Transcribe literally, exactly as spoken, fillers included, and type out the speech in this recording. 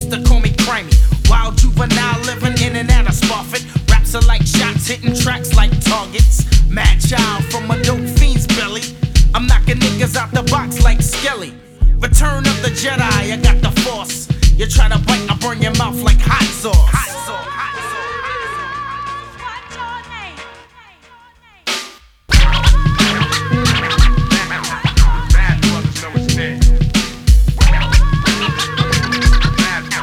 used to call me crimey. Wild juvenile living in and out of Spofford. Raps are like shots, hitting tracks like targets. Mad child from a dope fiend's belly. I'm knocking niggas out the box like Skelly. Return of the Jedi, I got the force. You try to bite, I burn your mouth like hot sauce.